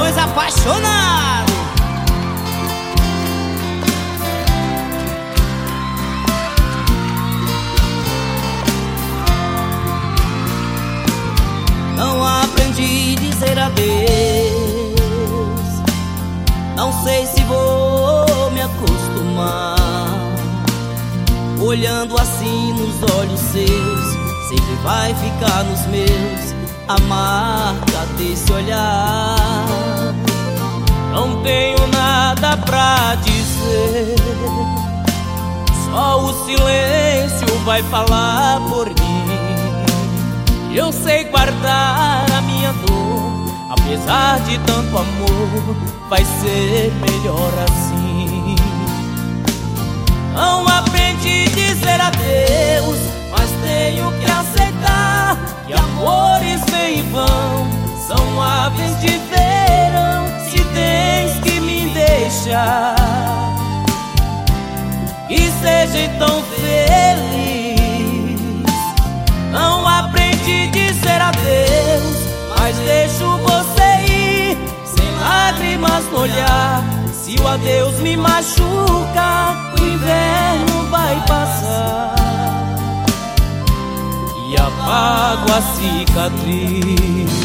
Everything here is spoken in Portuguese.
dos apaixonados. Não aprendi a dizer adeus, não sei se vou me acostumar. Olhando assim nos olhos seus, sempre vai ficar nos meus a marca desse olhar. Não tenho nada pra dizer, só o silêncio vai falar por mim. Eu sei guardar a minha dor, apesar de tanto amor, vai ser melhor assim. Não aprendi a dizer adeus, mas tenho que aceitar que amores vêm e vão, são aves de verão. Se tens que me deixar, e seja então feliz. Não aprendi a dizer adeus, mas deixo você ir, sem lágrimas no olhar. Se o adeus me machuca, o inverno vai passar e apago a cicatriz.